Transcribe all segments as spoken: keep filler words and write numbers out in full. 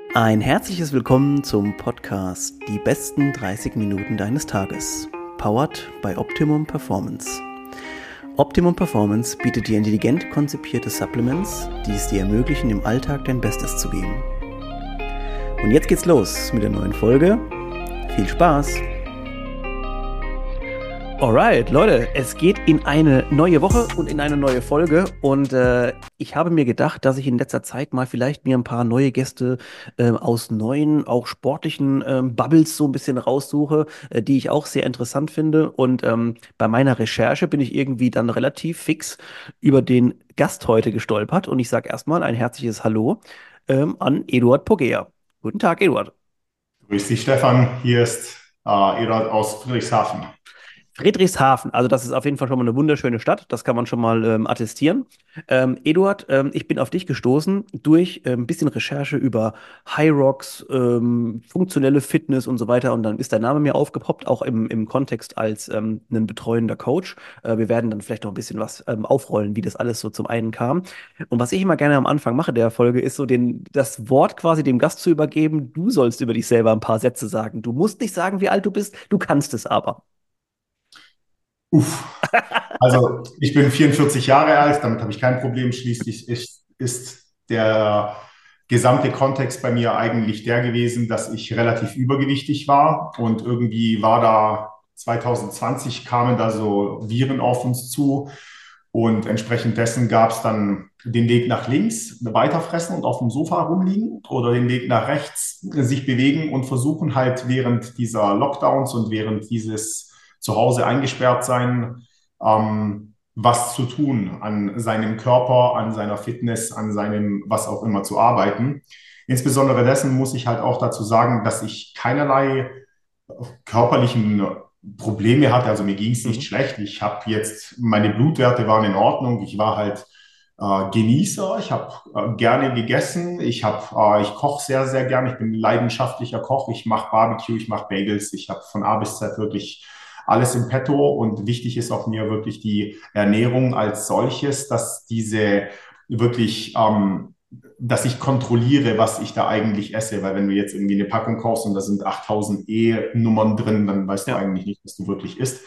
Ein herzliches Willkommen zum Podcast Die besten dreißig Minuten deines Tages. Powered by Optimum Performance. Optimum Performance bietet dir intelligent konzipierte Supplements, die es dir ermöglichen, im Alltag dein Bestes zu geben. Und jetzt geht's los mit der neuen Folge. Viel Spaß! Alright, Leute, es geht in eine neue Woche und in eine neue Folge und äh, ich habe mir gedacht, dass ich in letzter Zeit mal vielleicht mir ein paar neue Gäste äh, aus neuen, auch sportlichen ähm, Bubbles so ein bisschen raussuche, äh, die ich auch sehr interessant finde, und ähm, bei meiner Recherche bin ich irgendwie dann relativ fix über den Gast heute gestolpert, und ich sage erstmal ein herzliches Hallo ähm, an Eduard Pogea. Guten Tag, Eduard. Grüß dich, Stefan. Hier ist äh, Eduard aus Friedrichshafen. Friedrichshafen, also das ist auf jeden Fall schon mal eine wunderschöne Stadt, das kann man schon mal ähm, attestieren. Ähm, Eduard, ähm, ich bin auf dich gestoßen durch äh, ein bisschen Recherche über High Rocks, ähm, funktionelle Fitness und so weiter, und dann ist dein Name mir aufgepoppt, auch im, im Kontext als ähm, ein betreuender Coach. Äh, wir werden dann vielleicht noch ein bisschen was ähm, aufrollen, wie das alles so zum einen kam. Und was ich immer gerne am Anfang mache der Folge, ist so den, das Wort quasi dem Gast zu übergeben. Du sollst über dich selber ein paar Sätze sagen. Du musst nicht sagen, wie alt du bist, du kannst es aber. Uff. Also ich bin vierundvierzig Jahre alt, damit habe ich kein Problem. Schließlich ist, ist der gesamte Kontext bei mir eigentlich der gewesen, dass ich relativ übergewichtig war, und irgendwie war da zwanzig zwanzig kamen da so Viren auf uns zu, und entsprechend dessen gab es dann den Weg nach links, weiterfressen und auf dem Sofa rumliegen, oder den Weg nach rechts, sich bewegen und versuchen halt während dieser Lockdowns und während dieses zu Hause eingesperrt sein, ähm, was zu tun, an seinem Körper, an seiner Fitness, an seinem was auch immer zu arbeiten. Insbesondere dessen muss ich halt auch dazu sagen, dass ich keinerlei körperlichen Probleme hatte. Also mir ging es nicht Mhm. schlecht. Ich habe jetzt, meine Blutwerte waren in Ordnung. Ich war halt äh, Genießer. Ich habe äh, gerne gegessen. Ich habe, äh, ich koche sehr, sehr gerne. Ich bin leidenschaftlicher Koch. Ich mache Barbecue, ich mache Bagels. Ich habe von A bis Z wirklich alles im Petto, und wichtig ist auch mir wirklich die Ernährung als solches, dass diese wirklich ähm, dass ich kontrolliere, was ich da eigentlich esse, weil wenn du jetzt irgendwie eine Packung kaufst und da sind achttausend E-Nummern drin, dann weißt du Ja. eigentlich nicht, was du wirklich isst.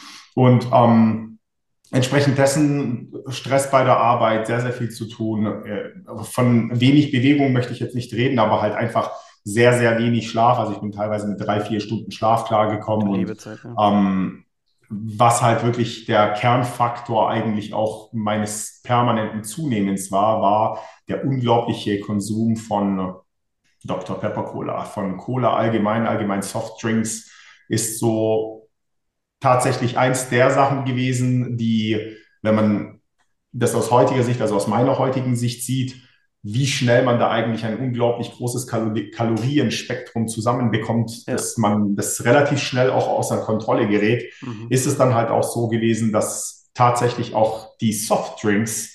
Und ähm, entsprechend dessen Stress bei der Arbeit, sehr, sehr viel zu tun. Äh, Von wenig Bewegung möchte ich jetzt nicht reden, aber halt einfach sehr, sehr wenig Schlaf. Also ich bin teilweise mit drei, vier Stunden Schlaf Du klargekommen, und liebe Zeit, ja. ähm, was halt wirklich der Kernfaktor eigentlich auch meines permanenten Zunehmens war, war der unglaubliche Konsum von Doktor Pepper Cola, von Cola allgemein, allgemein Softdrinks, ist so tatsächlich eins der Sachen gewesen, die, wenn man das aus heutiger Sicht, also aus meiner heutigen Sicht sieht, wie schnell man da eigentlich ein unglaublich großes Kalori Kalorienspektrum zusammenbekommt, Ja. dass man das relativ schnell auch außer Kontrolle gerät, Mhm. ist es dann halt auch so gewesen, dass tatsächlich auch die Softdrinks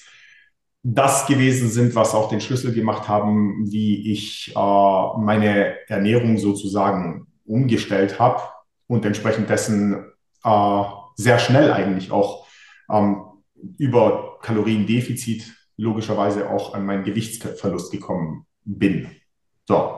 das gewesen sind, was auch den Schlüssel gemacht haben, wie ich äh, meine Ernährung sozusagen umgestellt habe, und entsprechend dessen äh, sehr schnell eigentlich auch ähm, über Kaloriendefizit logischerweise auch an meinen Gewichtsverlust gekommen bin. So,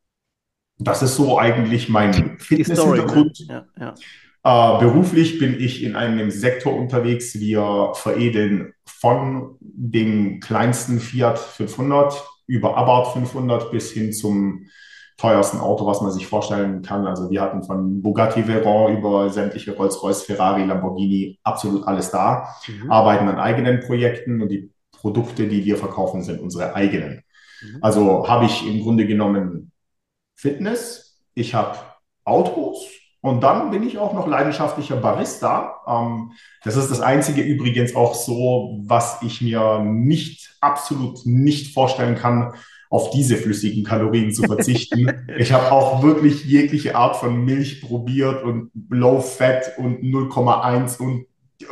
das ist so eigentlich mein Die Story, ne? Fitness-Hintergrund. Ja, ja. Äh, beruflich bin ich in einem Sektor unterwegs. Wir veredeln von dem kleinsten Fiat fünfhundert über Abarth fünfhundert bis hin zum teuersten Auto, was man sich vorstellen kann. Also wir hatten von Bugatti Veyron über sämtliche Rolls-Royce, Ferrari, Lamborghini, absolut alles da, Mhm. arbeiten an eigenen Projekten, und die Produkte, die wir verkaufen, sind unsere eigenen. Mhm. Also habe ich im Grunde genommen Fitness, ich habe Autos, und dann bin ich auch noch leidenschaftlicher Barista. Ähm, das ist das Einzige übrigens auch so, was ich mir nicht, absolut nicht vorstellen kann, auf diese flüssigen Kalorien zu verzichten. Ich habe auch wirklich jegliche Art von Milch probiert und Low Fat und null Komma eins und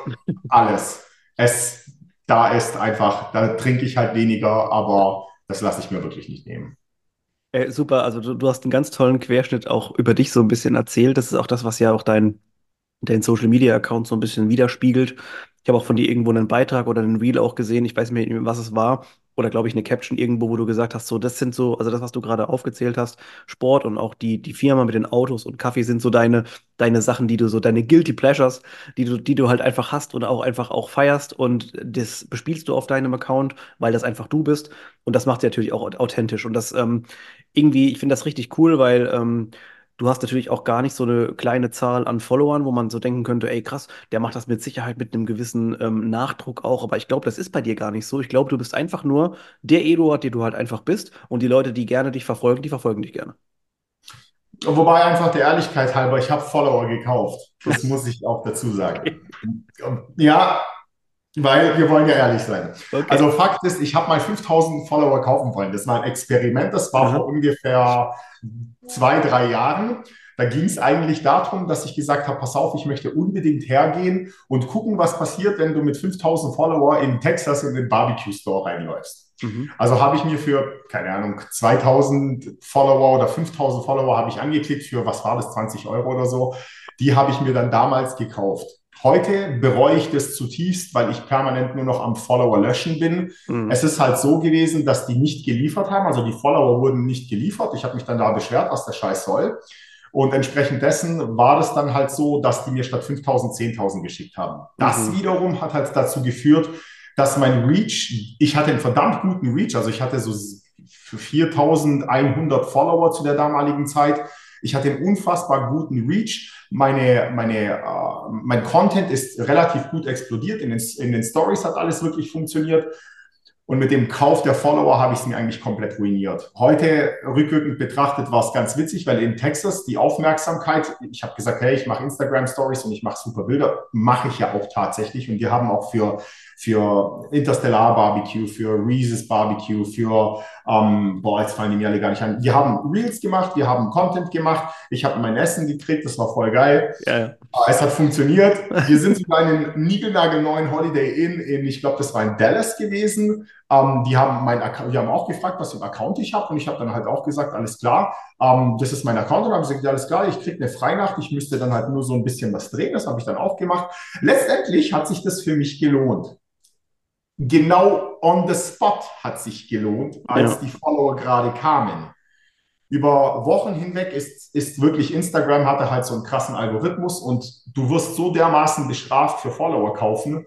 alles. Es, da ist einfach, da trinke ich halt weniger, aber das lasse ich mir wirklich nicht nehmen. Äh, super, also du, du hast einen ganz tollen Querschnitt auch über dich so ein bisschen erzählt. Das ist auch das, was ja auch dein, dein Social Media Account so ein bisschen widerspiegelt. Ich habe auch von dir irgendwo einen Beitrag oder einen Reel auch gesehen, ich weiß nicht mehr, was es war, oder glaube ich, eine Caption irgendwo, wo du gesagt hast, so, das sind so, also das, was du gerade aufgezählt hast, Sport und auch die, die Firma mit den Autos und Kaffee sind so deine, deine Sachen, die du so, deine Guilty Pleasures, die du, die du halt einfach hast und auch einfach auch feierst und das bespielst du auf deinem Account, weil das einfach du bist und das macht sie natürlich auch authentisch und das ähm, irgendwie, ich finde das richtig cool, weil ähm, du hast natürlich auch gar nicht so eine kleine Zahl an Followern, wo man so denken könnte, ey krass, der macht das mit Sicherheit mit einem gewissen ähm, Nachdruck auch. Aber ich glaube, das ist bei dir gar nicht so. Ich glaube, du bist einfach nur der Eduard, der du halt einfach bist. Und die Leute, die gerne dich verfolgen, die verfolgen dich gerne. Wobei einfach der Ehrlichkeit halber, ich habe Follower gekauft. Das muss ich auch dazu sagen. Okay. Ja, weil wir wollen ja ehrlich sein. Okay. Also Fakt ist, ich habe mal fünftausend Follower kaufen wollen. Das war ein Experiment, das war vor Aha. ungefähr zwei, drei Jahren. Da ging es eigentlich darum, dass ich gesagt habe, pass auf, ich möchte unbedingt hergehen und gucken, was passiert, wenn du mit fünftausend Follower in Texas in den Barbecue Store reinläufst. Mhm. Also habe ich mir für, keine Ahnung, zweitausend Follower oder fünftausend Follower habe ich angeklickt für, was war das, zwanzig Euro oder so. Die habe ich mir dann damals gekauft. Heute bereue ich das zutiefst, weil ich permanent nur noch am Follower löschen bin. Mhm. Es ist halt so gewesen, dass die nicht geliefert haben, also die Follower wurden nicht geliefert. Ich habe mich dann da beschwert, was der Scheiß soll. Und entsprechend dessen war das dann halt so, dass die mir statt fünftausend zehntausend geschickt haben. Das Mhm. wiederum hat halt dazu geführt, dass mein Reach, ich hatte einen verdammt guten Reach, also ich hatte so viertausendeinhundert Follower zu der damaligen Zeit. Ich hatte einen unfassbar guten Reach. Meine, meine, uh, mein Content ist relativ gut explodiert. In den, in den Stories hat alles wirklich funktioniert. Und mit dem Kauf der Follower habe ich es mir eigentlich komplett ruiniert. Heute rückwirkend betrachtet war es ganz witzig, weil in Texas die Aufmerksamkeit, ich habe gesagt, hey, ich mache Instagram Stories und ich mache super Bilder, mache ich ja auch tatsächlich. Und wir haben auch für, für Interstellar Barbecue, für Reese's Barbecue, für, ähm, boah, jetzt fallen die mir alle gar nicht an. Wir haben Reels gemacht, wir haben Content gemacht. Ich habe mein Essen gekriegt, das war voll geil. Ja, ja. Es hat funktioniert. Wir sind sogar in einem niegelnagelneuen Holiday Inn in, ich glaube, das war in Dallas gewesen. Ähm, die haben mein Account, die haben auch gefragt, was für einen Account ich habe. Und ich habe dann halt auch gesagt, alles klar, ähm, das ist mein Account. Und dann haben sie gesagt, ja, alles klar, ich kriege eine Freinacht. Ich müsste dann halt nur so ein bisschen was drehen. Das habe ich dann auch gemacht. Letztendlich hat sich das für mich gelohnt. Genau on the spot hat sich gelohnt, als Ja. die Follower gerade kamen. Über Wochen hinweg ist, ist wirklich Instagram hatte halt so einen krassen Algorithmus und du wirst so dermaßen bestraft für Follower kaufen.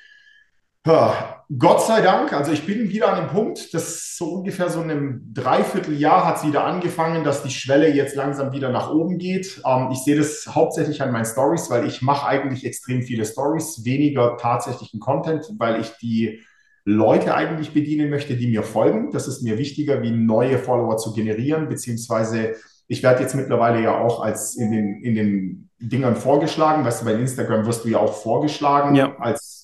Ja, Gott sei Dank, also ich bin wieder an dem Punkt, dass so ungefähr so in einem Dreivierteljahr hat es wieder angefangen, dass die Schwelle jetzt langsam wieder nach oben geht. Ähm, ich sehe das hauptsächlich an meinen Stories, weil ich mache eigentlich extrem viele Stories, weniger tatsächlichen Content, weil ich die Leute eigentlich bedienen möchte, die mir folgen. Das ist mir wichtiger, wie neue Follower zu generieren, beziehungsweise ich werde jetzt mittlerweile ja auch als in den, in den Dingern vorgeschlagen. Weißt du, bei Instagram wirst du ja auch vorgeschlagen Ja. als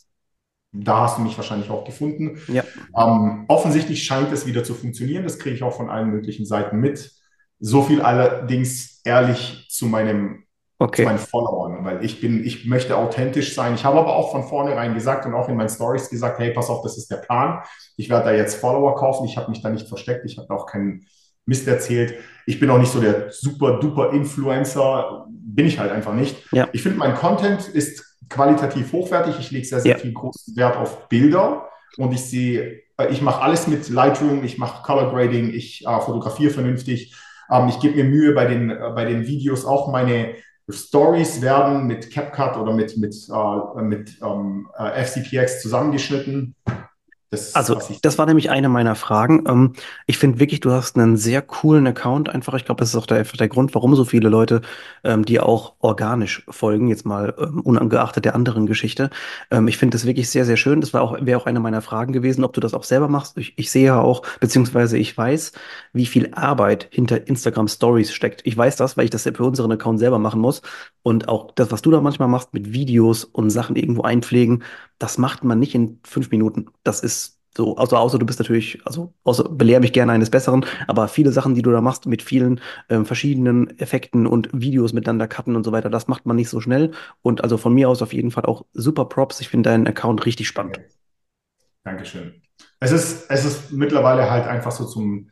da hast du mich wahrscheinlich auch gefunden. Ja. Ähm, offensichtlich scheint es wieder zu funktionieren. Das kriege ich auch von allen möglichen Seiten mit. So viel allerdings ehrlich zu meinem, zu Okay. meinen Followern, weil ich bin, ich möchte authentisch sein. Ich habe aber auch von vornherein gesagt und auch in meinen Stories gesagt, hey, pass auf, das ist der Plan. Ich werde da jetzt Follower kaufen. Ich habe mich da nicht versteckt. Ich habe auch keinen Mist erzählt. Ich bin auch nicht so der super duper Influencer. Bin ich halt einfach nicht. Ja. Ich finde, mein Content ist qualitativ hochwertig. Ich lege sehr, sehr Ja. viel großen Wert auf Bilder und ich sehe, ich mache alles mit Lightroom, ich mache Color Grading, ich äh, fotografiere vernünftig. Ähm, ich gebe mir Mühe bei den, äh, bei den Videos. Auch meine Stories werden mit CapCut oder mit, mit, äh, mit ähm, äh, F C P X zusammengeschnitten. Das, Also, was ich das war nämlich eine meiner Fragen. Ähm, ich finde wirklich, du hast einen sehr coolen Account einfach. Ich glaube, das ist auch der, einfach der Grund, warum so viele Leute ähm, dir auch organisch folgen, jetzt mal ähm, unangeachtet der anderen Geschichte. Ähm, ich finde das wirklich sehr, sehr schön. Das war auch, wäre auch eine meiner Fragen gewesen, ob du das auch selber machst. Ich, ich sehe ja auch, beziehungsweise ich weiß, wie viel Arbeit hinter Instagram Stories steckt. Ich weiß das, weil ich das ja für unseren Account selber machen muss. Und auch das, was du da manchmal machst mit Videos und Sachen irgendwo einpflegen, das macht man nicht in fünf Minuten. Das ist so, also außer du bist natürlich, also außer belehr mich gerne eines Besseren, aber viele Sachen, die du da machst mit vielen ähm, verschiedenen Effekten und Videos miteinander cutten und so weiter, das macht man nicht so schnell. Und also von mir aus auf jeden Fall auch super Props. Ich finde deinen Account richtig spannend. Danke. Dankeschön. Es ist, es ist mittlerweile halt einfach so zum,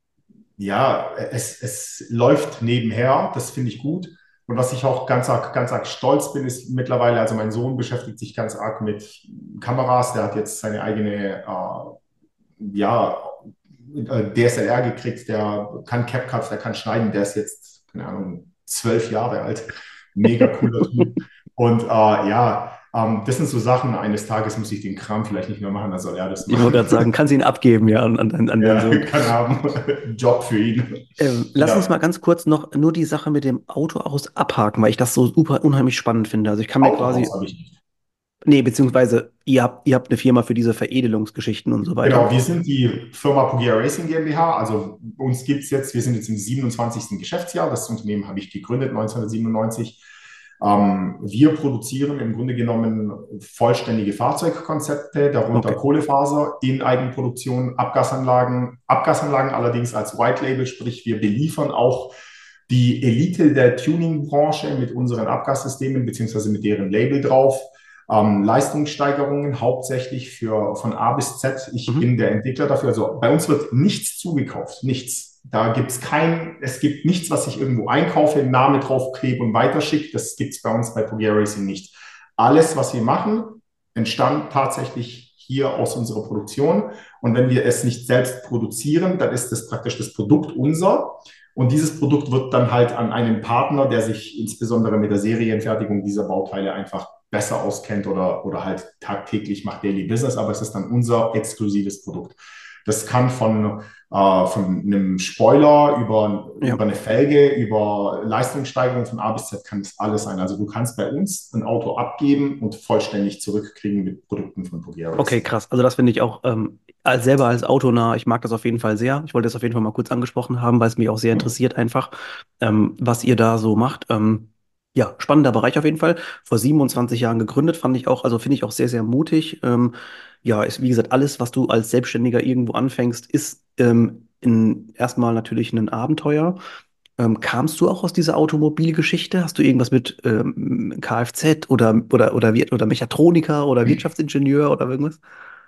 ja, es, es läuft nebenher, das finde ich gut. Und was ich auch ganz arg, ganz arg stolz bin, ist mittlerweile, also mein Sohn beschäftigt sich ganz arg mit Kameras, der hat jetzt seine eigene äh, ja, äh, D S L R gekriegt, der kann CapCut, der kann schneiden, der ist jetzt, keine Ahnung, zwölf Jahre alt. Mega cooler Typ. Und äh, ja, ähm, das sind so Sachen, eines Tages muss ich den Kram vielleicht nicht mehr machen, dann soll er das Ich wollte machen. gerade sagen, kannst ihn abgeben, ja, an, an, an deinen Ja, Sohn. kann haben. Job für ihn. Ähm, lass uns mal Ja, ganz kurz noch nur die Sache mit dem Auto aus abhaken, weil ich das so super unheimlich spannend finde. Also ich kann mir quasi, Autohaus habe ich nicht. nee, beziehungsweise ihr habt, ihr habt eine Firma für diese Veredelungsgeschichten und so weiter. Genau, wir sind die Firma Pugea Racing GmbH. Also uns gibt es jetzt, wir sind jetzt im siebenundzwanzigsten Geschäftsjahr. Das Unternehmen habe ich gegründet neunzehnhundertsiebenundneunzig. Ähm, wir produzieren im Grunde genommen vollständige Fahrzeugkonzepte, darunter Okay. Kohlefaser in Eigenproduktion, Abgasanlagen, Abgasanlagen allerdings als White Label, sprich wir beliefern auch die Elite der Tuning-Branche mit unseren Abgassystemen beziehungsweise mit deren Label drauf. Ähm, Leistungssteigerungen hauptsächlich für von A bis Z. Ich Mhm. bin der Entwickler dafür. Also bei uns wird nichts zugekauft, nichts. Da gibt es kein, es gibt nichts, was ich irgendwo einkaufe, einen Namen draufklebe und weiterschicke. Das gibt es bei uns bei Pugea Racing nicht. Alles, was wir machen, entstand tatsächlich hier aus unserer Produktion. Und wenn wir es nicht selbst produzieren, dann ist das praktisch das Produkt unser. Und dieses Produkt wird dann halt an einen Partner, der sich insbesondere mit der Serienfertigung dieser Bauteile einfach besser auskennt oder, oder halt tagtäglich macht Daily Business, aber es ist dann unser exklusives Produkt. Das kann von, äh, von einem Spoiler über, Ja. über eine Felge, über Leistungssteigerung von A bis Z kann das alles sein. Also du kannst bei uns ein Auto abgeben und vollständig zurückkriegen mit Produkten von Pugea Okay, Racing. krass. Also das finde ich auch ähm, als selber als autonah, ich mag das auf jeden Fall sehr. Ich wollte das auf jeden Fall mal kurz angesprochen haben, weil es mich auch sehr interessiert einfach, ähm, was ihr da so macht. Ähm, ja, spannender Bereich auf jeden Fall. Vor siebenundzwanzig Jahren gegründet, fand ich auch, also finde ich auch sehr, sehr mutig. Ähm, ja, ist wie gesagt, alles, was du als Selbstständiger irgendwo anfängst, ist ähm, in, erstmal natürlich ein Abenteuer. Ähm, kamst du auch aus dieser Automobilgeschichte? Hast du irgendwas mit ähm, Kfz oder, oder, oder, Wir- oder Mechatroniker oder Wirtschaftsingenieur oder irgendwas?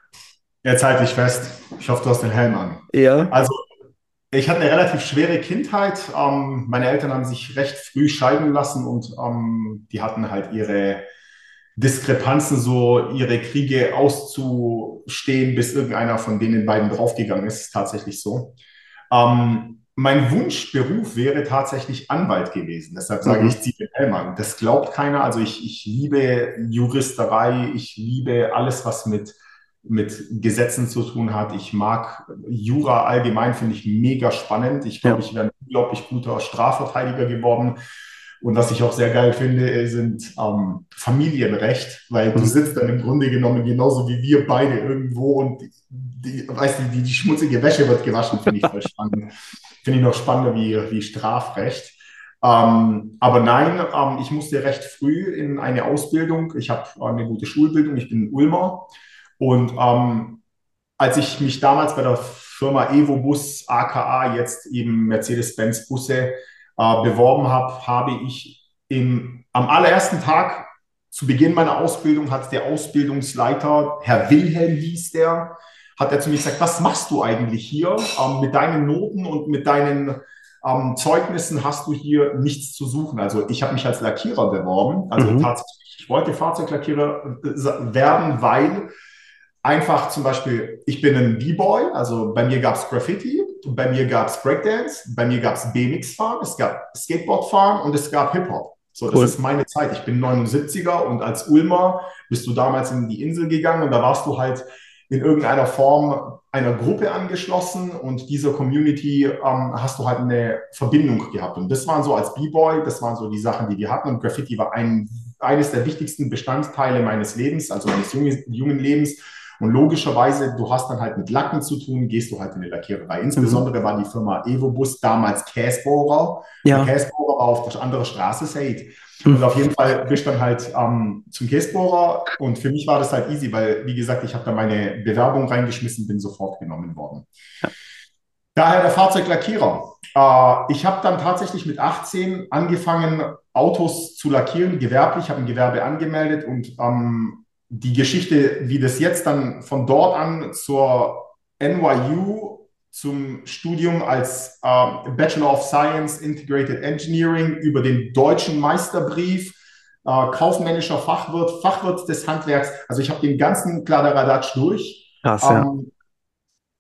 Jetzt halte ich fest. Ich hoffe, du hast den Helm an. Ja. Also ich hatte eine relativ schwere Kindheit. Ähm, meine Eltern haben sich recht früh scheiden lassen und ähm, die hatten halt ihre Diskrepanzen, so ihre Kriege auszustehen, bis irgendeiner von denen beiden draufgegangen ist. Ist tatsächlich so. Ähm, mein Wunschberuf wäre tatsächlich Anwalt gewesen. Deshalb sage ich, Mhm. ziehe den Helm an. Das glaubt keiner. Also ich, ich liebe Juristerei. Ich liebe alles, was mit mit Gesetzen zu tun hat. Ich mag Jura allgemein, finde ich mega spannend. Ich glaube, Ja. ich wäre ein unglaublich guter Strafverteidiger geworden. Und was ich auch sehr geil finde, sind ähm, Familienrecht, weil du Mhm. sitzt dann im Grunde genommen genauso wie wir beide irgendwo und die, weißt du, die, die schmutzige Wäsche wird gewaschen, finde ich voll spannend. Finde ich noch spannender wie, wie Strafrecht. Ähm, aber nein, ähm, ich musste recht früh in eine Ausbildung. Ich habe eine gute Schulbildung. Ich bin Ulmer. Und ähm, als ich mich damals bei der Firma Evobus, aka jetzt eben Mercedes-Benz Busse, äh, beworben habe, habe ich im, am allerersten Tag zu Beginn meiner Ausbildung hat der Ausbildungsleiter, Herr Wilhelm hieß der, hat er zu mir gesagt, was machst du eigentlich hier? Ähm, mit deinen Noten und mit deinen ähm, Zeugnissen hast du hier nichts zu suchen. Also ich habe mich als Lackierer beworben. Also Mhm. tatsächlich, ich wollte Fahrzeuglackierer äh, werden, weil einfach zum Beispiel, ich bin ein B-Boy, also bei mir gab es Graffiti, bei mir gab es Breakdance, bei mir gab es B M X-Fahren, es gab Skateboard-Fahren und es gab Hip-Hop. So, das ist Cool. meine Zeit. Ich bin neunundsiebziger und als Ulmer bist du damals in die Insel gegangen und da warst du halt in irgendeiner Form einer Gruppe angeschlossen und dieser Community ähm, hast du halt eine Verbindung gehabt. Und das waren so als B-Boy, das waren so die Sachen, die wir hatten. Und Graffiti war ein, eines der wichtigsten Bestandteile meines Lebens, also meines jungen, jungen Lebens. Und logischerweise, du hast dann halt mit Lacken zu tun, gehst du halt in die Lackiererei. Mhm. Insbesondere war die Firma Evobus damals Käsbohrer. Der Ja. Käsbohrer war auf der anderen Straße, Said. Und Mhm. auf jeden Fall bist du dann halt ähm, zum Käsbohrer. Und für mich war das halt easy, weil, wie gesagt, ich habe da meine Bewerbung reingeschmissen, bin sofort genommen worden. Ja. Daher der Fahrzeuglackierer. Äh, ich habe dann tatsächlich mit achtzehn angefangen, Autos zu lackieren, gewerblich, habe ein Gewerbe angemeldet und ähm, die Geschichte, wie das jetzt dann von dort an zur N Y U zum Studium als äh, Bachelor of Science Integrated Engineering über den deutschen Meisterbrief, äh, kaufmännischer Fachwirt, Fachwirt des Handwerks. Also ich habe den ganzen Kladderadatsch durch. Krass, ja. Ähm,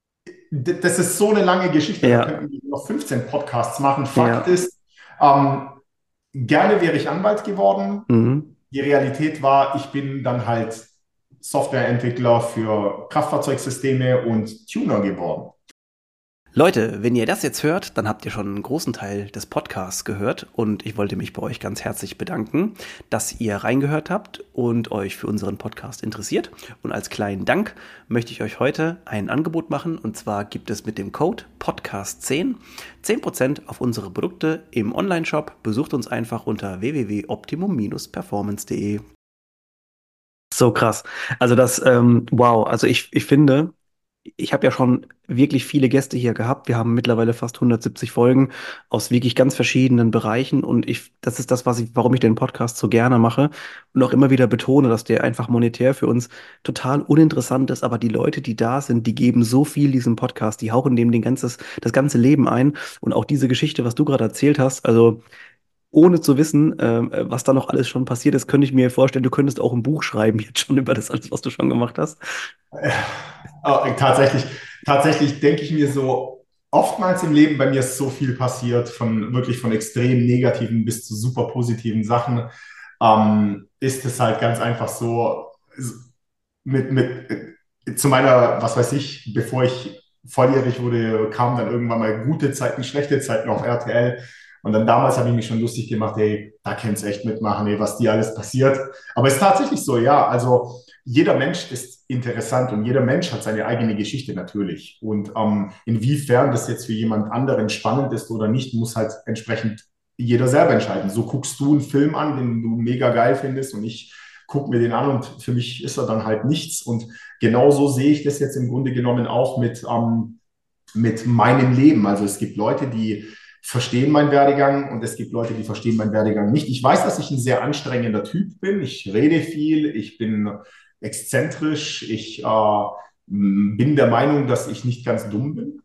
das ist so eine lange Geschichte, da Ja, könnten wir noch fünfzehn Podcasts machen. Fakt ja. ist, ähm, gerne wäre ich Anwalt geworden. Mhm. Die Realität war, ich bin dann halt Softwareentwickler für Kraftfahrzeugsysteme und Tuner geworden. Leute, wenn ihr das jetzt hört, dann habt ihr schon einen großen Teil des Podcasts gehört und ich wollte mich bei euch ganz herzlich bedanken, dass ihr reingehört habt und euch für unseren Podcast interessiert. Und als kleinen Dank möchte ich euch heute ein Angebot machen und zwar gibt es mit dem Code Podcast zehn zehn Prozent auf unsere Produkte im Onlineshop. Besucht uns einfach unter w w w punkt optimum Bindestrich performance punkt de. So krass. Also das, ähm, wow, also ich, ich finde, ich habe ja schon wirklich viele Gäste hier gehabt. Wir haben mittlerweile fast hundertsiebzig Folgen aus wirklich ganz verschiedenen Bereichen und ich, das ist das, was ich, warum ich den Podcast so gerne mache und auch immer wieder betone, dass der einfach monetär für uns total uninteressant ist, aber die Leute, die da sind, die geben so viel diesem Podcast, die hauchen dem den ganzes, das ganze Leben ein und auch diese Geschichte, was du gerade erzählt hast, also ohne zu wissen, ähm, was da noch alles schon passiert ist, könnte ich mir vorstellen, du könntest auch ein Buch schreiben jetzt schon über das alles, was du schon gemacht hast. Äh, äh, tatsächlich, tatsächlich denke ich mir so, oftmals im Leben bei mir ist so viel passiert, von wirklich von extrem negativen bis zu super positiven Sachen, ähm, ist es halt ganz einfach so, mit, mit, äh, zu meiner, was weiß ich, bevor ich volljährig wurde, kamen dann irgendwann mal gute Zeiten, schlechte Zeiten auf R T L. Und dann damals habe ich mich schon lustig gemacht, hey, da kannst du echt mitmachen, ey, was dir alles passiert. Aber es ist tatsächlich so, ja, also jeder Mensch ist interessant und jeder Mensch hat seine eigene Geschichte natürlich. Und ähm, inwiefern das jetzt für jemand anderen spannend ist oder nicht, muss halt entsprechend jeder selber entscheiden. So guckst du einen Film an, den du mega geil findest und ich gucke mir den an und für mich ist er dann halt nichts. Und genauso sehe ich das jetzt im Grunde genommen auch mit, ähm, mit meinem Leben. Also es gibt Leute, die verstehen meinen Werdegang und es gibt Leute, die verstehen meinen Werdegang nicht. Ich weiß, dass ich ein sehr anstrengender Typ bin. Ich rede viel, ich bin exzentrisch, ich äh, bin der Meinung, dass ich nicht ganz dumm bin.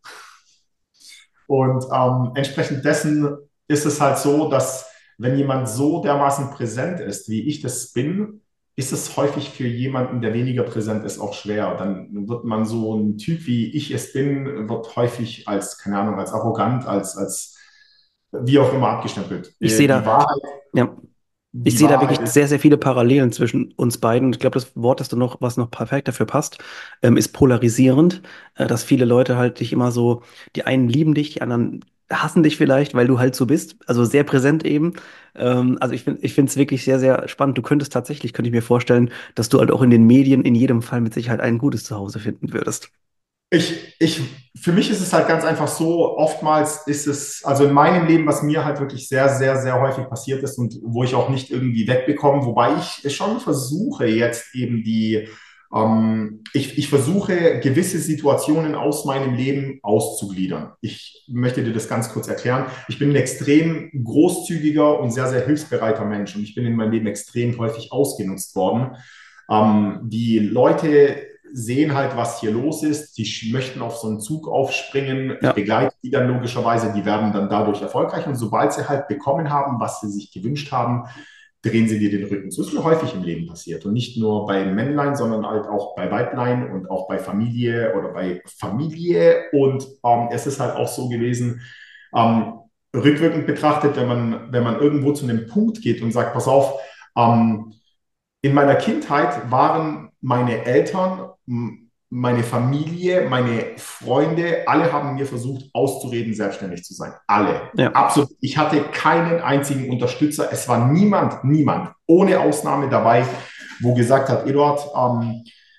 Und ähm, entsprechend dessen ist es halt so, dass wenn jemand so dermaßen präsent ist, wie ich das bin, ist es häufig für jemanden, der weniger präsent ist, auch schwer. Dann wird man so ein Typ, wie ich es bin, wird häufig als, keine Ahnung, als arrogant, als, als wie auch immer abgestempelt. Ich sehe Äh, Die da, Wahrheit, ja, ich die sehe da wirklich Wahrheit ist, sehr, sehr viele Parallelen zwischen uns beiden. Und ich glaube, das Wort, das du noch, was noch perfekt dafür passt, ähm, ist polarisierend, äh, dass viele Leute halt dich immer so, die einen lieben dich, die anderen hassen dich vielleicht, weil du halt so bist, also sehr präsent eben. Ähm, also ich finde, ich finde es wirklich sehr, sehr spannend. Du könntest tatsächlich, könnte ich mir vorstellen, dass du halt auch in den Medien in jedem Fall mit Sicherheit ein gutes Zuhause finden würdest. Ich, ich, für mich ist es halt ganz einfach so, oftmals ist es, also in meinem Leben, was mir halt wirklich sehr, sehr, sehr häufig passiert ist und wo ich auch nicht irgendwie wegbekomme, wobei ich schon versuche jetzt eben die, ähm, ich, ich versuche gewisse Situationen aus meinem Leben auszugliedern. Ich möchte dir das ganz kurz erklären. Ich bin ein extrem großzügiger und sehr, sehr hilfsbereiter Mensch und ich bin in meinem Leben extrem häufig ausgenutzt worden. Ähm, die Leute sehen halt, was hier los ist. Die möchten auf so einen Zug aufspringen. Ich Ja, begleite die dann logischerweise. Die werden dann dadurch erfolgreich. Und sobald sie halt bekommen haben, was sie sich gewünscht haben, drehen sie dir den Rücken. So ist mir häufig im Leben passiert. Und nicht nur bei Männlein, sondern halt auch bei Weiblein und auch bei Familie oder bei Familie. Und ähm, es ist halt auch so gewesen, ähm, rückwirkend betrachtet, wenn man, wenn man irgendwo zu einem Punkt geht und sagt, pass auf, ähm, in meiner Kindheit waren meine Eltern, meine Familie, meine Freunde, alle haben mir versucht auszureden, selbstständig zu sein. Alle. ja. Absolut. Ich hatte keinen einzigen Unterstützer. Es war niemand, niemand, ohne Ausnahme dabei, wo gesagt hat, Eduard, ähm,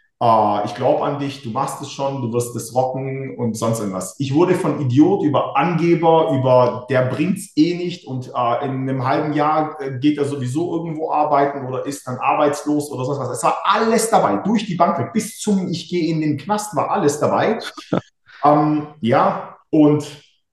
äh, ich glaube an dich, du machst es schon, du wirst es rocken und sonst irgendwas. Ich wurde von Idiot über Angeber, über der bringt es eh nicht und äh, in einem halben Jahr äh, geht er sowieso irgendwo arbeiten oder ist dann arbeitslos oder sonst was. Es war alles dabei, durch die Bank weg, bis zum ich gehe in den Knast war alles dabei. Ähm, ja, und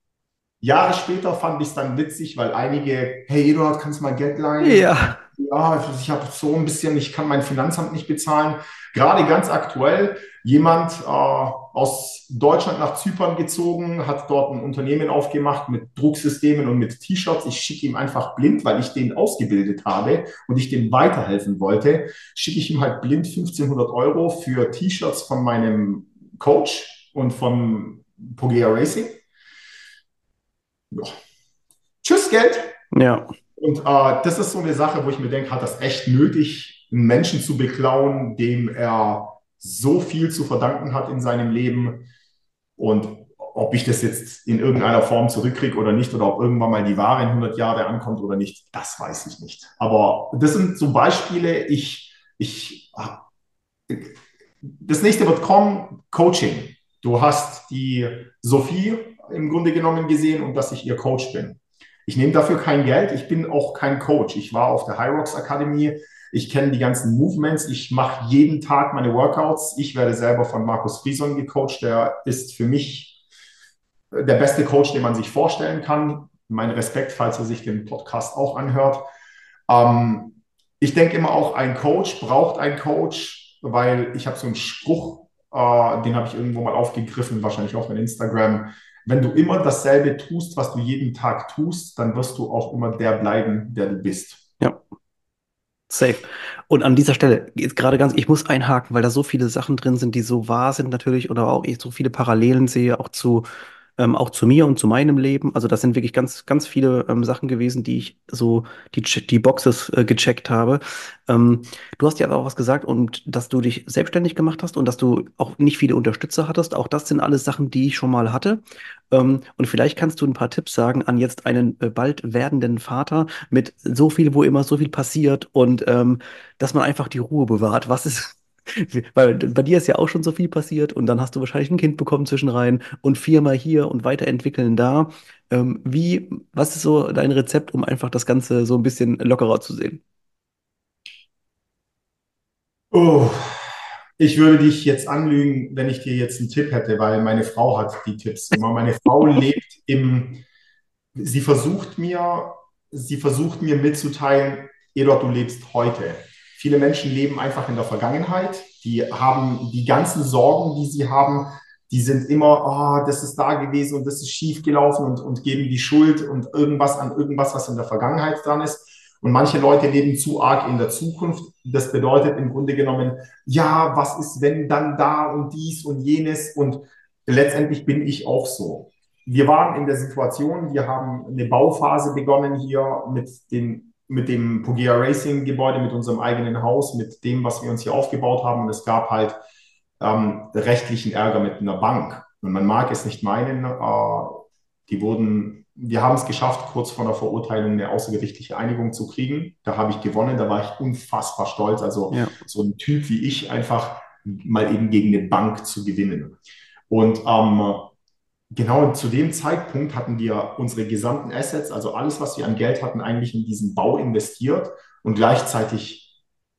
Jahre später fand ich es dann witzig, weil einige, hey Eduard, kannst du mal Geld leihen? Ja. Ja, ich habe so ein bisschen, ich kann mein Finanzamt nicht bezahlen. Gerade ganz aktuell, jemand äh, aus Deutschland nach Zypern gezogen, hat dort ein Unternehmen aufgemacht mit Drucksystemen und mit T-Shirts. Ich schicke ihm einfach blind, weil ich den ausgebildet habe und ich dem weiterhelfen wollte, schicke ich ihm halt blind fünfzehnhundert Euro für T-Shirts von meinem Coach und von Pogea Racing. Ja. Tschüss, Geld. Ja. Und äh, das ist so eine Sache, wo ich mir denke, hat das echt nötig, einen Menschen zu beklauen, dem er so viel zu verdanken hat in seinem Leben. Und ob ich das jetzt in irgendeiner Form zurückkriege oder nicht, oder ob irgendwann mal die Ware in hundert Jahre ankommt oder nicht, das weiß ich nicht. Aber das sind so Beispiele. Ich, ich, das nächste wird kommen, Coaching. Du hast die Sophie im Grunde genommen gesehen und dass ich ihr Coach bin. Ich nehme dafür kein Geld. Ich bin auch kein Coach. Ich war auf der High Rocks Akademie. Ich kenne die ganzen Movements. Ich mache jeden Tag meine Workouts. Ich werde selber von Markus Frieson gecoacht. Der ist für mich der beste Coach, den man sich vorstellen kann. Mein Respekt, falls er sich den Podcast auch anhört. Ähm, ich denke immer auch, ein Coach braucht einen Coach, weil ich habe so einen Spruch, äh, den habe ich irgendwo mal aufgegriffen, wahrscheinlich auch in Instagram. Wenn du immer dasselbe tust, was du jeden Tag tust, dann wirst du auch immer der bleiben, der du bist. Ja. Safe. Und an dieser Stelle, jetzt gerade ganz, ich muss einhaken, weil da so viele Sachen drin sind, die so wahr sind natürlich, oder auch ich so viele Parallelen sehe, auch zu, ähm, auch zu mir und zu meinem Leben. Also das sind wirklich ganz, ganz viele ähm, Sachen gewesen, die ich so, die, che- die Boxes äh, gecheckt habe. Ähm, Du hast ja auch was gesagt und dass du dich selbstständig gemacht hast und dass du auch nicht viele Unterstützer hattest. Auch das sind alles Sachen, die ich schon mal hatte. Ähm, und vielleicht kannst du ein paar Tipps sagen an jetzt einen äh, bald werdenden Vater mit so viel, wo immer so viel passiert und ähm, dass man einfach die Ruhe bewahrt. Was ist, weil bei dir ist ja auch schon so viel passiert und dann hast du wahrscheinlich ein Kind bekommen zwischenrein und Firma hier und weiterentwickeln da. Ähm, wie, was ist so dein Rezept, um einfach das Ganze so ein bisschen lockerer zu sehen? Oh, ich würde dich jetzt anlügen, wenn ich dir jetzt einen Tipp hätte, weil meine Frau hat die Tipps immer. Meine Frau lebt im, sie versucht mir, sie versucht mir mitzuteilen, Eduard, du lebst heute. Viele Menschen leben einfach in der Vergangenheit. Die haben die ganzen Sorgen, die sie haben, die sind immer, oh, das ist da gewesen und das ist schief gelaufen und, und geben die Schuld und irgendwas an irgendwas, was in der Vergangenheit dran ist. Und manche Leute leben zu arg in der Zukunft. Das bedeutet im Grunde genommen, ja, was ist, wenn dann da und dies und jenes. Und letztendlich bin ich auch so. Wir waren in der Situation, wir haben eine Bauphase begonnen hier mit, den, mit dem Pogea Racing Gebäude, mit unserem eigenen Haus, mit dem, was wir uns hier aufgebaut haben. Und es gab halt ähm, rechtlichen Ärger mit einer Bank. Und man mag es nicht meinen, äh, die wurden, wir haben es geschafft, kurz vor der Verurteilung eine außergerichtliche Einigung zu kriegen. Da habe ich gewonnen, da war ich unfassbar stolz. Also Ja, so ein Typ wie ich einfach mal eben gegen eine Bank zu gewinnen. Und ähm, genau zu dem Zeitpunkt hatten wir unsere gesamten Assets, also alles, was wir an Geld hatten, eigentlich in diesen Bau investiert und gleichzeitig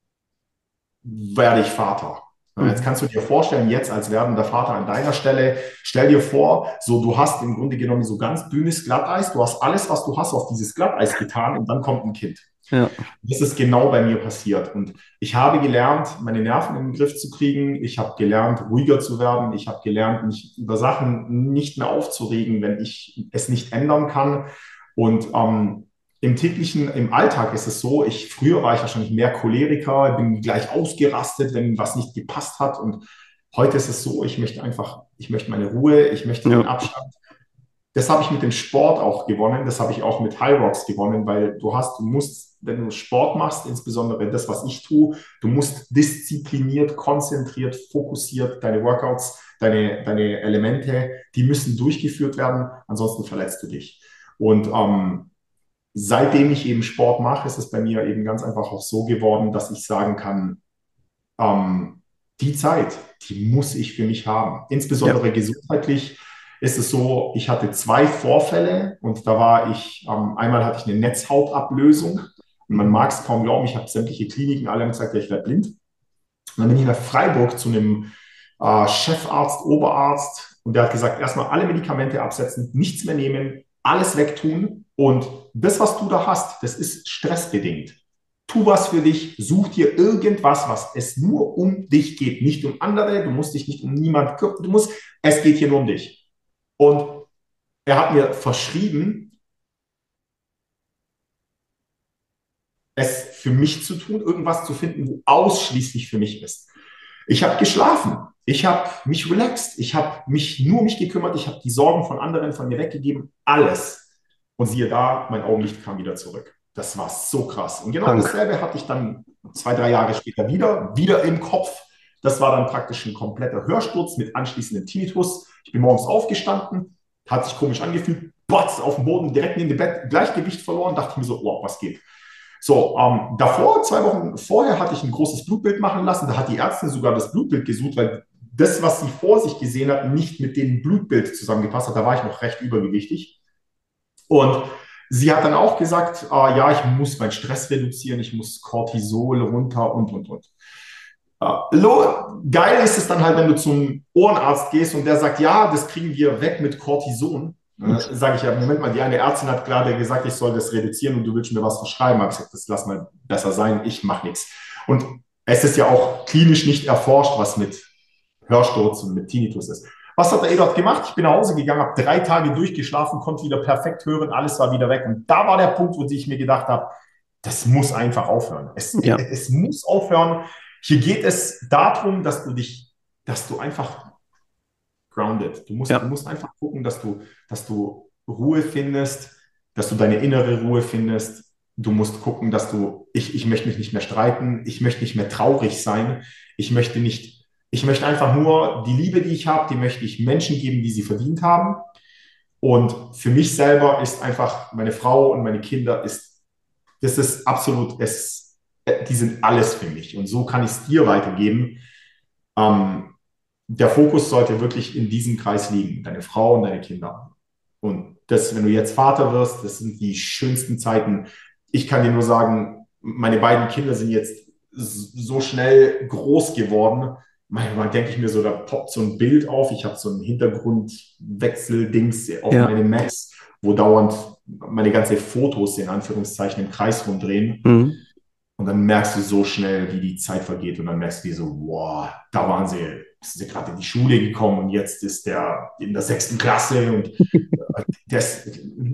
werde ich Vater. Jetzt mhm. kannst du dir vorstellen, jetzt als werdender Vater an deiner Stelle, stell dir vor, so du hast im Grunde genommen so ganz dünnes Glatteis, du hast alles, was du hast, auf dieses Glatteis getan und dann kommt ein Kind. Ja, Das ist genau bei mir passiert. Und ich habe gelernt, meine Nerven in den Griff zu kriegen. Ich habe gelernt, ruhiger zu werden. Ich habe gelernt, mich über Sachen nicht mehr aufzuregen, wenn ich es nicht ändern kann. Und ähm, im täglichen, im Alltag ist es so, ich, früher war ich wahrscheinlich mehr Choleriker, bin gleich ausgerastet, wenn was nicht gepasst hat. Und heute ist es so, ich möchte einfach, ich möchte meine Ruhe, ich möchte den ja, Abstand. Das habe ich mit dem Sport auch gewonnen. Das habe ich auch mit High Rocks gewonnen, weil du hast, du musst, wenn du Sport machst, insbesondere das, was ich tue, du musst diszipliniert, konzentriert, fokussiert deine Workouts, deine, deine Elemente, die müssen durchgeführt werden, ansonsten verletzt du dich. Und ähm, seitdem ich eben Sport mache, ist es bei mir eben ganz einfach auch so geworden, dass ich sagen kann, ähm, die Zeit, die muss ich für mich haben. ja, Insbesondere gesundheitlich ist es so, ich hatte zwei Vorfälle und da war ich, ähm, einmal hatte ich eine Netzhautablösung und man mag es kaum glauben, ich habe sämtliche Kliniken, alle haben gesagt, ja, ich werde blind. Und dann bin ich nach Freiburg zu einem äh, Chefarzt, Oberarzt und der hat gesagt, erstmal alle Medikamente absetzen, nichts mehr nehmen, alles wegtun und das, was du da hast, das ist stressbedingt. Tu was für dich, such dir irgendwas, was es nur um dich geht, nicht um andere, du musst dich nicht um niemand kümmern, du musst, es geht hier nur um dich. Und er hat mir verschrieben, es für mich zu tun, irgendwas zu finden, wo ausschließlich für mich ist. Ich habe geschlafen. Ich habe mich relaxed. Ich habe mich nur um mich gekümmert. Ich habe die Sorgen von anderen von mir weggegeben. Alles. Und siehe da, mein Augenlicht kam wieder zurück. Das war so krass. Und genau Krank. dasselbe hatte ich dann zwei, drei Jahre später wieder, wieder im Kopf. Das war dann praktisch ein kompletter Hörsturz mit anschließendem Tinnitus. Ich bin morgens aufgestanden, hat sich komisch angefühlt, Botz auf dem Boden, direkt neben dem Bett, Gleichgewicht verloren, dachte ich mir so, wow, was geht? So, ähm, davor, zwei Wochen vorher, hatte ich ein großes Blutbild machen lassen. Da hat die Ärztin sogar das Blutbild gesucht, weil das, was sie vor sich gesehen hat, nicht mit dem Blutbild zusammengepasst hat. Da war ich noch recht übergewichtig. Und sie hat dann auch gesagt, äh, ja, ich muss meinen Stress reduzieren, ich muss Cortisol runter und, und, und. Äh, geil ist es dann halt, wenn du zum Ohrenarzt gehst und der sagt, ja, das kriegen wir weg mit Cortison. Äh, Sage ich ja, Moment mal, die eine Ärztin hat gerade gesagt, ich soll das reduzieren und du willst mir was verschreiben. Aber ich gesagt, das lass mal besser sein, ich mache nichts. Und es ist ja auch klinisch nicht erforscht, was mit Hörsturz und mit Tinnitus ist. Was hat der Eduard gemacht? Ich bin nach Hause gegangen, habe drei Tage durchgeschlafen, konnte wieder perfekt hören, alles war wieder weg. Und da war der Punkt, wo ich mir gedacht habe, das muss einfach aufhören. Es, Ja, es muss aufhören. Hier geht es darum, dass du dich, dass du einfach grounded. Du musst, du ja, musst einfach gucken, dass du, dass du Ruhe findest, dass du deine innere Ruhe findest. Du musst gucken, dass du, ich, ich möchte mich nicht mehr streiten, ich möchte nicht mehr traurig sein, ich möchte nicht, ich möchte einfach nur die Liebe, die ich habe, die möchte ich Menschen geben, die sie verdient haben. Und für mich selber ist einfach meine Frau und meine Kinder ist, das ist absolut, es, die sind alles für mich. Und so kann ich es dir weitergeben. Ähm, der Fokus sollte wirklich in diesem Kreis liegen, deine Frau und deine Kinder. Und das, wenn du jetzt Vater wirst, das sind die schönsten Zeiten. Ich kann dir nur sagen, meine beiden Kinder sind jetzt so schnell groß geworden. Manchmal denke ich mir so, da poppt so ein Bild auf. Ich habe so ein Hintergrundwechsel-Dings auf ja. meine Macs, wo dauernd meine ganzen Fotos in Anführungszeichen im Kreis rumdrehen. Mhm. Und dann merkst du so schnell, wie die Zeit vergeht. Und dann merkst du dir so, wow, da waren sie, sind sie gerade in die Schule gekommen und jetzt ist der in der sechsten Klasse und der ist,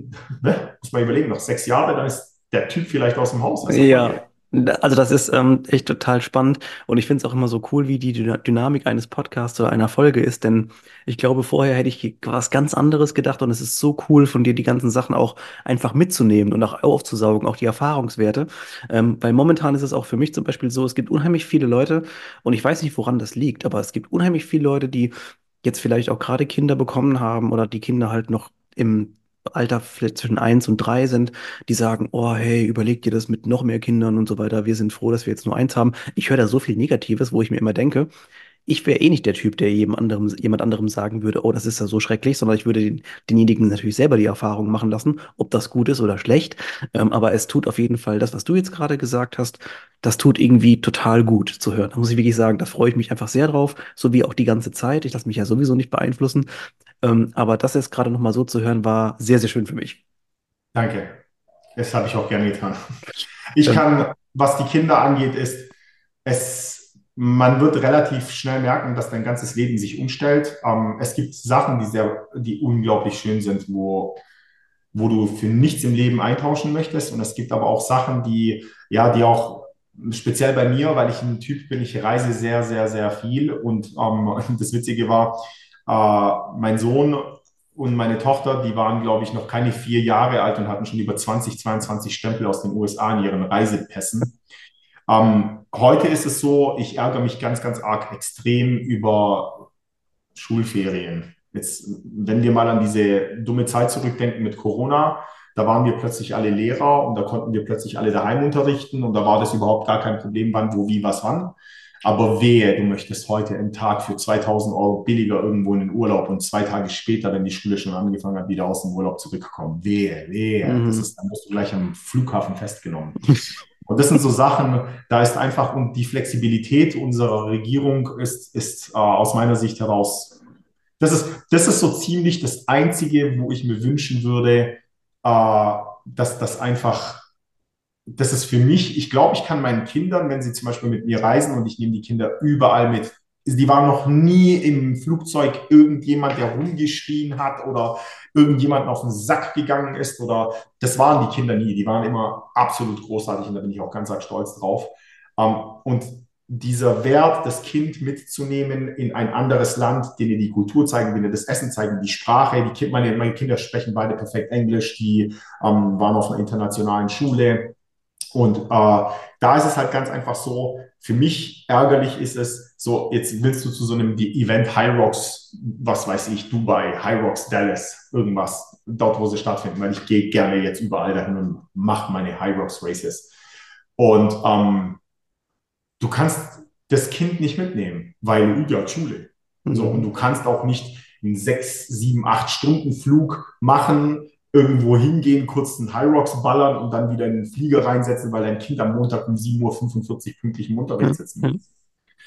ne, muss man überlegen, noch sechs Jahre, dann ist der Typ vielleicht aus dem Haus. Also voll geil. Ja, also das ist ähm, echt total spannend und ich finde es auch immer so cool, wie die Dyna- Dynamik eines Podcasts oder einer Folge ist, denn ich glaube, vorher hätte ich was ganz anderes gedacht und es ist so cool von dir, die ganzen Sachen auch einfach mitzunehmen und auch aufzusaugen, auch die Erfahrungswerte, ähm, weil momentan ist es auch für mich zum Beispiel so, es gibt unheimlich viele Leute und ich weiß nicht, woran das liegt, aber es gibt unheimlich viele Leute, die jetzt vielleicht auch gerade Kinder bekommen haben oder die Kinder halt noch im Alter vielleicht zwischen eins und drei sind, die sagen, oh hey, überleg dir das mit noch mehr Kindern und so weiter. Wir sind froh, dass wir jetzt nur eins haben. Ich höre da so viel Negatives, wo ich mir immer denke, ich wäre eh nicht der Typ, der jedem anderem, jemand anderem sagen würde, oh, das ist ja so schrecklich, sondern ich würde den, denjenigen natürlich selber die Erfahrung machen lassen, ob das gut ist oder schlecht. Ähm, aber es tut auf jeden Fall das, was du jetzt gerade gesagt hast, das tut irgendwie total gut zu hören. Da muss ich wirklich sagen, da freue ich mich einfach sehr drauf, so wie auch die ganze Zeit. Ich lasse mich ja sowieso nicht beeinflussen. Ähm, aber das jetzt gerade nochmal so zu hören, war sehr, sehr schön für mich. Danke. Das habe ich auch gerne getan. Ich Ähm, kann, was die Kinder angeht, ist, es, man wird relativ schnell merken, dass dein ganzes Leben sich umstellt. Ähm, es gibt Sachen, die sehr, die unglaublich schön sind, wo, wo du für nichts im Leben eintauschen möchtest. Und es gibt aber auch Sachen, die, ja, die auch speziell bei mir, weil ich ein Typ bin, ich reise sehr, sehr, sehr viel. Und ähm, das Witzige war, äh, mein Sohn und meine Tochter, die waren, glaube ich, noch keine vier Jahre alt und hatten schon über zwanzig, zweiundzwanzig Stempel aus den U S A in ihren Reisepässen. Ähm, heute ist es so, ich ärgere mich ganz, ganz arg extrem über Schulferien. Jetzt, wenn wir mal an diese dumme Zeit zurückdenken mit Corona, da waren wir plötzlich alle Lehrer und da konnten wir plötzlich alle daheim unterrichten und da war das überhaupt gar kein Problem, wann, wo, wie, was, wann. Aber wehe, du möchtest heute einen Tag für zweitausend Euro billiger irgendwo in den Urlaub und zwei Tage später, wenn die Schule schon angefangen hat, wieder aus dem Urlaub zurückkommen. Wehe, wehe. Das mhm. ist, dann wirst du gleich am Flughafen festgenommen. Und das sind so Sachen, da ist einfach, und die Flexibilität unserer Regierung ist, ist äh, aus meiner Sicht heraus, das ist, das ist so ziemlich das Einzige, wo ich mir wünschen würde, äh, dass das einfach, das ist für mich, ich glaube, ich kann meinen Kindern, wenn sie zum Beispiel mit mir reisen und ich nehme die Kinder überall mit, die waren noch nie im Flugzeug irgendjemand, der rumgeschrien hat oder irgendjemand auf den Sack gegangen ist oder das waren die Kinder nie. Die waren immer absolut großartig und da bin ich auch ganz arg stolz drauf. Ähm, und dieser Wert, das Kind mitzunehmen in ein anderes Land, denen die Kultur zeigen, denen das Essen zeigen, die Sprache. Die kind, meine, meine Kinder sprechen beide perfekt Englisch, die ähm, waren auf einer internationalen Schule. Und äh, da ist es halt ganz einfach so, für mich ärgerlich ist es so, jetzt willst du zu so einem Event High Rocks, was weiß ich, Dubai, High Rocks, Dallas, irgendwas, dort, wo sie stattfinden, weil ich gehe gerne jetzt überall dahin und mache meine High Rocks Races. Und ähm, du kannst das Kind nicht mitnehmen, weil ja, Schule. So, und Mhm. du kannst auch nicht einen sechs, sieben, acht Stunden Flug machen, irgendwo hingehen, kurz einen High Rocks ballern und dann wieder in den Flieger reinsetzen, weil dein Kind am Montag um sieben Uhr fünfundvierzig pünktlich im Unterricht Mhm. sitzen Mhm. muss.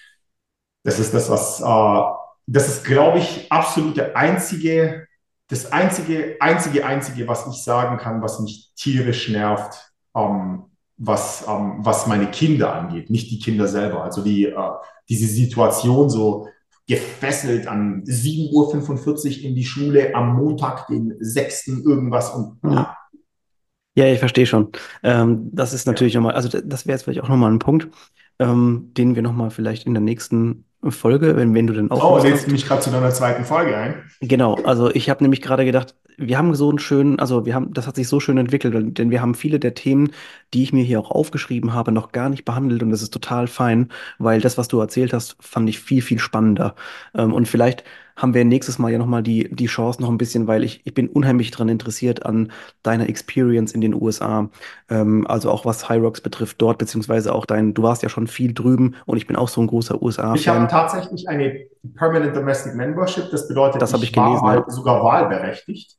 Das ist das, was, äh, das ist, glaube ich, absolut der einzige, das einzige, einzige, einzige, was ich sagen kann, was mich tierisch nervt, ähm, was, ähm, was meine Kinder angeht, nicht die Kinder selber. Also die, äh, diese Situation so gefesselt an sieben Uhr fünfundvierzig in die Schule am Montag, den sechsten irgendwas und Ja. ah, Ja, ich verstehe schon. Ähm, das ist ja. natürlich nochmal, also d- das wäre jetzt vielleicht auch nochmal ein Punkt, ähm, den wir nochmal vielleicht in der nächsten Folge, wenn, wenn du denn auch Oh, Lust lädst du hast. mich gerade zu deiner zweiten Folge ein? Genau, also ich habe nämlich gerade gedacht, wir haben so einen schönen, also wir haben, das hat sich so schön entwickelt, und- denn wir haben viele der Themen, die ich mir hier auch aufgeschrieben habe, noch gar nicht behandelt, und das ist total fein, weil das, was du erzählt hast, fand ich viel, viel spannender. Ähm, und vielleicht haben wir nächstes Mal ja nochmal die, die Chance noch ein bisschen, weil ich, ich bin unheimlich daran interessiert an deiner Experience in den U S A, ähm, also auch was High Rocks betrifft dort, beziehungsweise auch dein, du warst ja schon viel drüben, und ich bin auch so ein großer Ich habe U S A-Fan. tatsächlich eine Permanent Domestic Membership. Das bedeutet, Das habe ich ich war gelesen, ja. halt sogar wahlberechtigt.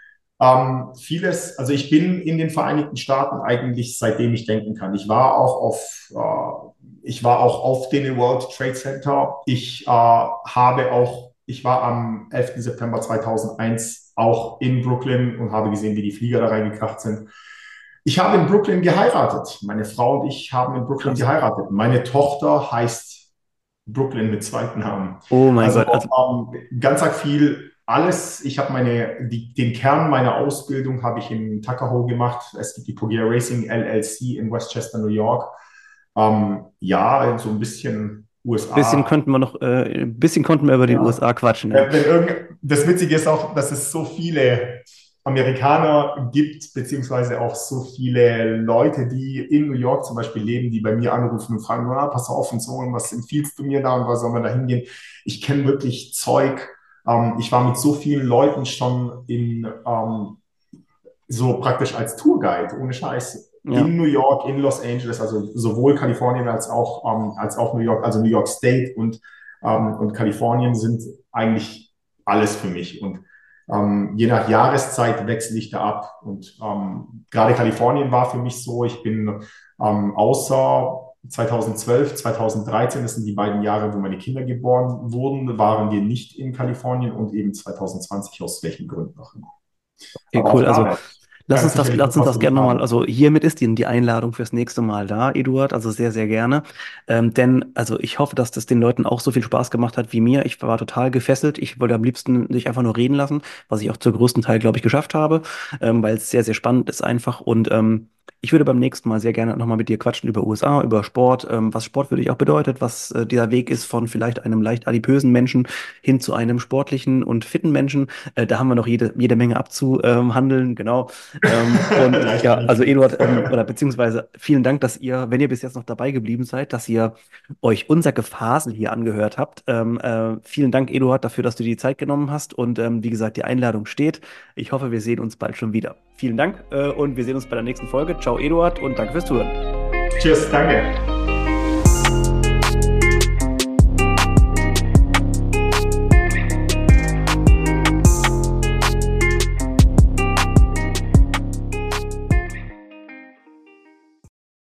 Ähm, vieles, also ich bin in den Vereinigten Staaten eigentlich seitdem ich denken kann. Ich war auch auf, äh, ich war auch auf den World Trade Center. Ich äh, habe auch, ich war am elften September zweitausendeins auch in Brooklyn und habe gesehen, wie die Flieger da reingekracht sind. Ich habe in Brooklyn geheiratet. Meine Frau und ich haben in Brooklyn Krass. geheiratet. Meine Tochter heißt Brooklyn mit zweiten Namen. Oh mein Also Gott, also ähm, ganz arg viel, alles. Ich habe meine, die, den Kern meiner Ausbildung habe ich in Tuckahoe gemacht. Es gibt die Poggia Racing L L C in Westchester, New York. Ähm, ja, so ein bisschen bisschen U S A. könnten wir noch, äh, ein bisschen konnten wir über die Ja. U S A quatschen, ja. Wenn, wenn irgend, das Witzige ist auch, dass es so viele Amerikaner gibt, beziehungsweise auch so viele Leute, die in New York zum Beispiel leben, die bei mir anrufen und fragen, ah, pass auf und so, und was empfiehlst du mir da und was soll man da hingehen? Ich kenne wirklich Zeug. Ähm, ich war mit so vielen Leuten schon in, ähm, so praktisch als Tourguide, ohne Scheiß, Ja, in New York, in Los Angeles, also sowohl Kalifornien als auch, ähm, als auch New York, also New York State und, ähm, und Kalifornien sind eigentlich alles für mich. Und ähm, je nach Jahreszeit wechsle ich da ab. Und ähm, gerade Kalifornien war für mich so, ich bin ähm, außer zweitausendzwölf, zweitausenddreizehn, das sind die beiden Jahre, wo meine Kinder geboren wurden, waren wir nicht in Kalifornien und eben zweitausendzwanzig aus welchen Gründen auch immer. okay, Aber cool. auch da Also werde ich lass ganz uns das, sicherlich lass noch uns was das über die gerne nochmal, Fragen. also hiermit ist Ihnen die Einladung fürs nächste Mal da, Eduard, also sehr, sehr gerne. Ähm, denn, also ich hoffe, dass das den Leuten auch so viel Spaß gemacht hat wie mir. Ich war total gefesselt. Ich wollte am liebsten dich einfach nur reden lassen, was ich auch zur größten Teil, glaube ich, geschafft habe, ähm, weil es sehr, sehr spannend ist einfach. Und ähm, ich würde beim nächsten Mal sehr gerne nochmal mit dir quatschen über U S A, über Sport, ähm, was Sport für dich auch bedeutet, was äh, dieser Weg ist von vielleicht einem leicht adipösen Menschen hin zu einem sportlichen und fitten Menschen. Äh, da haben wir noch jede, jede Menge abzuhandeln, genau. Ähm, und Leicht ja, also adipös. Eduard, ähm, oder beziehungsweise vielen Dank, dass ihr, wenn ihr bis jetzt noch dabei geblieben seid, dass ihr euch unser Gefasel hier angehört habt. Ähm, äh, vielen Dank, Eduard, dafür, dass du dir die Zeit genommen hast. Und ähm, wie gesagt, die Einladung steht. Ich hoffe, wir sehen uns bald schon wieder. Vielen Dank, äh, und wir sehen uns bei der nächsten Folge. Ciao, Eduard, und danke fürs Zuhören. Tschüss, danke.